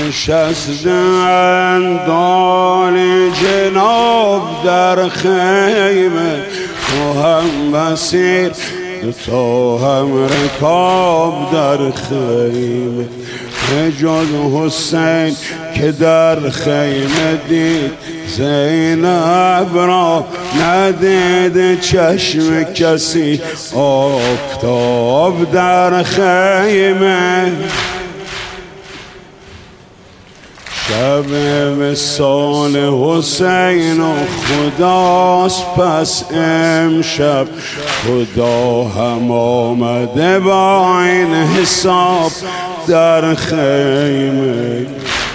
نشستن دال جناب در خیمه، تو هم مسیر تو هم رکاب در خیمه. جز حسین که در خیمه دید زینب را، ندید چشم کسی آفتاب در خیمه. شب وصال حسین و خداست، پس امشب خدا هم آمده با این حساب در خیمه.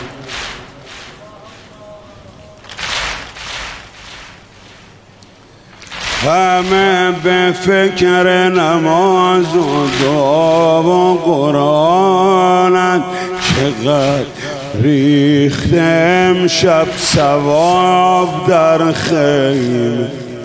همه به فکر نماز و دعا و قرآنند، چقدر ریخته امشب ثواب در خیمه.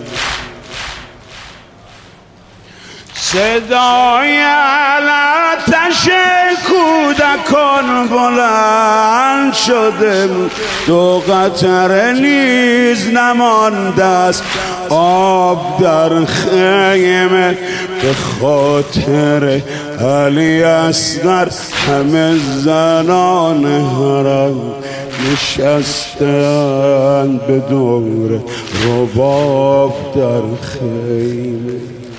صدای آتش کودکان بلند شده، دو قطره نیز نمانده است آب در خیمه. به خاطر علی اصغر همه زنان حرم نشستند به دور رباب در خیمه.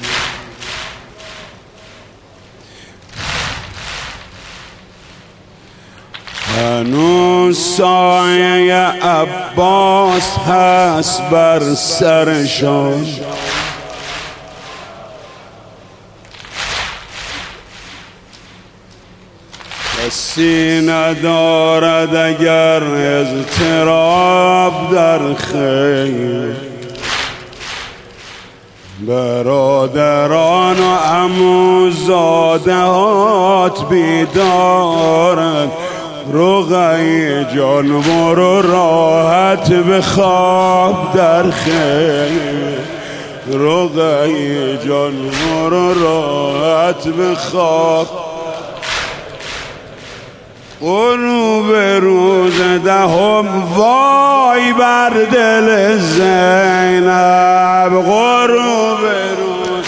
هنوز سایه عباس هست بر سرشان، کسی ندارد اگر اضطراب در خیمه. برادران و عموزادهات بیدارند، رقیه جان برو راحت بخواب در خیمه. رقیه جان برو راحت بخواب. غروب روز دهم وای بر دل زینب، غروب روز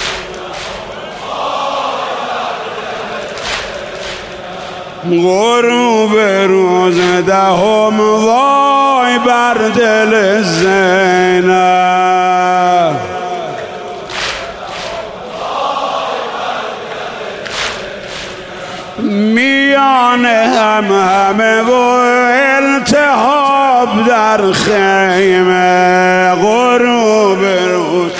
غروب روز دهم وای بر دل زینب. میان همه و التهاب در خیمه. غروب روز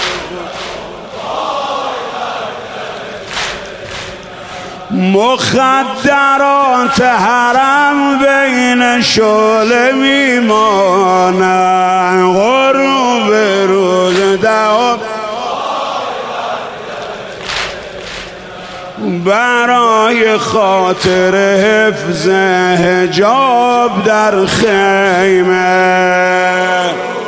مخدرات حرم بین شعله میمانند. غروب روز دهم برای خاطر حفظ حجاب در خیمه.